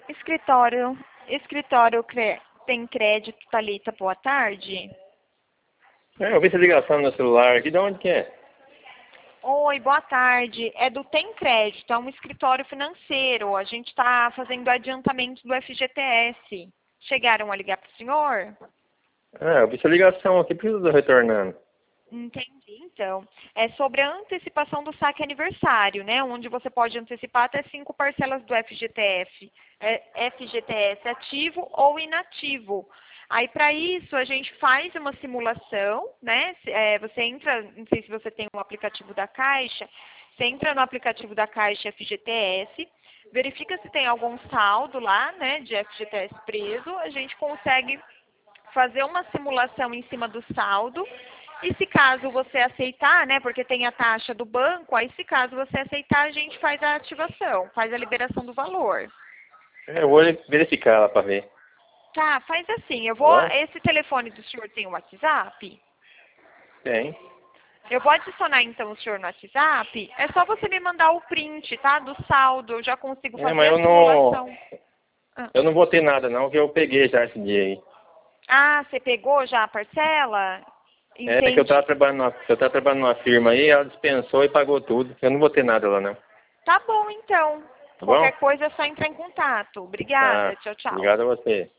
Tem crédito, Thalita, boa tarde. Eu vi essa ligação no celular aqui, de onde que é? Oi, boa tarde. É do Tem Crédito, é um escritório financeiro. A gente está fazendo adiantamento do FGTS. Chegaram a ligar para o senhor? Eu vi essa ligação aqui, por que eu tô retornando? Entendi, então. É sobre a antecipação do saque aniversário, né? Onde você pode antecipar até 5 parcelas do FGTS. FGTS ativo ou inativo. Aí, para isso, a gente faz uma simulação, né? Você entra, não sei se você tem um aplicativo da Caixa, você entra no aplicativo da Caixa FGTS, verifica se tem algum saldo lá, né, de FGTS preso, a gente consegue fazer uma simulação em cima do saldo. E se caso você aceitar, né, porque tem a taxa do banco, aí se caso você aceitar, a gente faz a ativação, faz a liberação do valor. Eu vou verificar lá pra ver. Tá, faz assim, Tá bom? esse telefone do senhor tem o WhatsApp? Tem. Eu vou adicionar então o senhor no WhatsApp, é só você me mandar o print, tá, do saldo, eu já consigo fazer Mas a simulação. eu não vou ter nada não, que eu peguei já esse dia aí. Ah, você pegou já a parcela? É que eu Entendi. tava trabalhando numa firma aí, ela dispensou e pagou tudo. Eu não vou ter nada lá não. Tá bom então. Tá bom? Qualquer coisa é só entrar em contato. Obrigada, Tá. tchau, tchau. Obrigado a você.